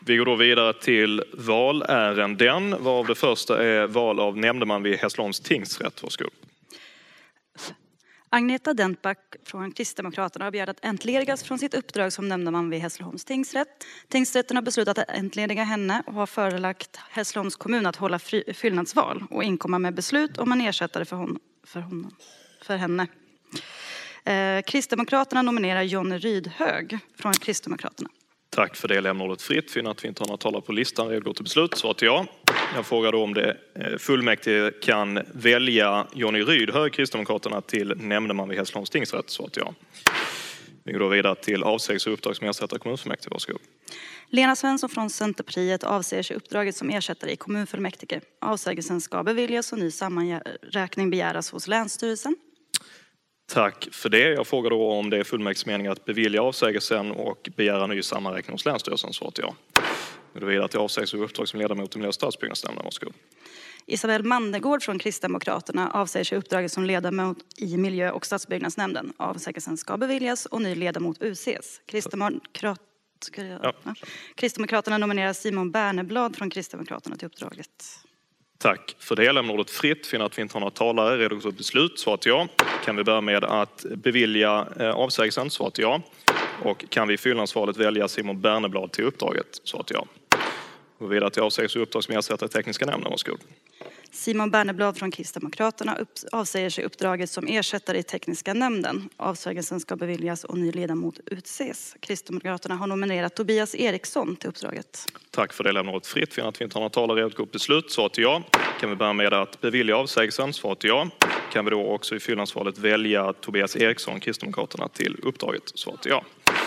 Vi går då vidare till valärenden, varav det första är val av nämndeman vid Hässleholms tingsrätt. Varsågod. Agneta Dentback från Kristdemokraterna har begärt att entledigas från sitt uppdrag som nämndeman vid Hässleholms tingsrätt. Tingsrätten har beslutat att entlediga henne och har förelagt Hässleholms kommun att hålla fyllnadsval och inkomma med beslut om en ersättare för henne. Kristdemokraterna nominerar Jonny Rydhög från Kristdemokraterna. Tack för det. Lämnar ordet fritt. Finner att vi inte har några talare på listan. Redo till beslut. Svar till ja. Jag frågar då om det fullmäktige kan välja Jonny Rydhög, Kristdemokraterna, till nämndeman vid Hässleholms tingsrätt. Svar till ja. Vi går då vidare till avsägs och uppdrag som ersättare kommunfullmäktige. Varsågod. Lena Svensson från Centerpartiet avser sig uppdraget som ersättare i kommunfullmäktige. Avsägelsen ska beviljas och ny sammanräkning begäras hos Länsstyrelsen. Tack för det. Jag frågar då om det är fullmäktiges mening att bevilja avsägelsen och begära ny sammanräkning hos Länsstyrelsen. Svar till ja. Vi går vidare till avsägs och uppdrag som ledamot i miljö- och stadsbyggnadsnämnden. Varsågod. Isabel Mandegård från Kristdemokraterna avsäger sig uppdraget som ledamot i miljö- och stadsbyggnadsnämnden. Avsägelsen ska beviljas och ny ledamot utses. Kristdemokraterna nominerar Simon Berneblad från Kristdemokraterna till uppdraget. Tack för det. Lämnar ordet fritt. Finner att vi inte har några talare. Redo för beslut. Svar till ja. Kan vi börja med att bevilja avsägelsen? Svar till ja. Och kan vi i fyllnadsvalet välja Simon Berneblad till uppdraget? Svar till ja. Och vidare till avsägs och uppdrag som ersättare i tekniska nämnden. Varsågod. Simon Berneblad från Kristdemokraterna avsäger sig uppdraget som ersättare i tekniska nämnden. Avsägelsen ska beviljas och ny ledamot utses. Kristdemokraterna har nominerat Tobias Eriksson till uppdraget. Tack för det. Lämnar ordet fritt. Finner att vi inte har några talare. Redo för beslut. Svar till ja. Kan vi börja med att bevilja avsägelsen? Svar till ja. Kan vi då också i fyllnadsvalet välja Tobias Eriksson, Kristdemokraterna, till uppdraget? Svar till ja.